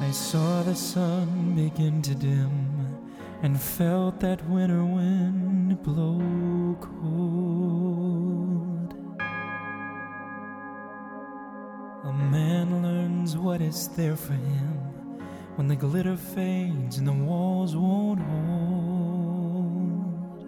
I saw the sun begin to dim and felt that winter wind blow cold. A man learns what is there for him when the glitter fades and the walls won't hold.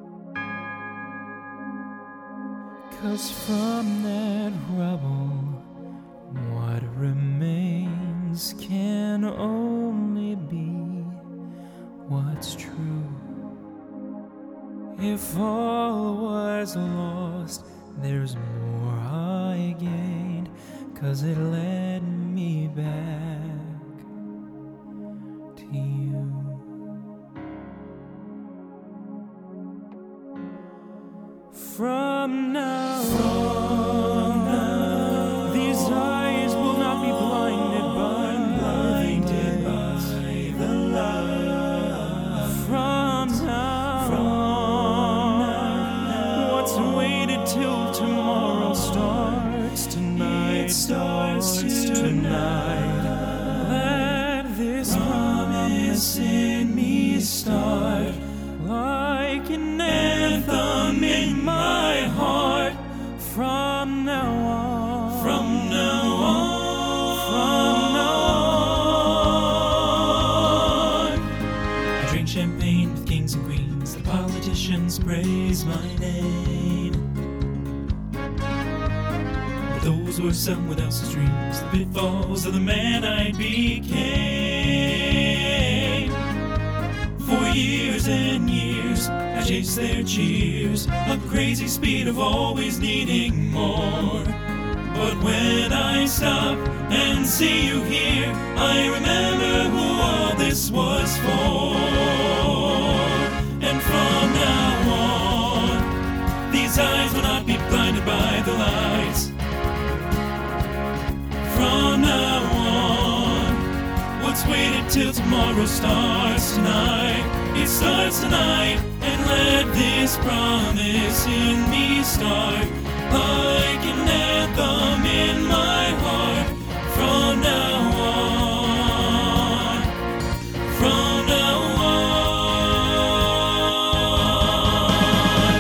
'Cause from that rubble, what remains can only be what's true. If all was lost, there's more I gained, 'cause it led me back to you. From now on, these eyes will not be blinded by the light. From now on, what's waited till tomorrow starts tonight. Let this promise in me start like an anthem in my heart. From now on, from now on. I drink champagne with kings and queens. The politicians praise my name. But those were someone else's dreams, the pitfalls of the man I became. For years and years, I chased their cheers, a crazy speed of always needing more. But when I stop and see you here, I remember who all this was for. And from now on, these eyes will not be blinded by the lights. From now on, what's waited till tomorrow starts tonight. It starts tonight, and let this promise in me start like an anthem in my heart. From now on, from now on.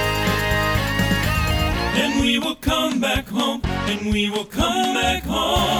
And we will come back home, and we will come back home.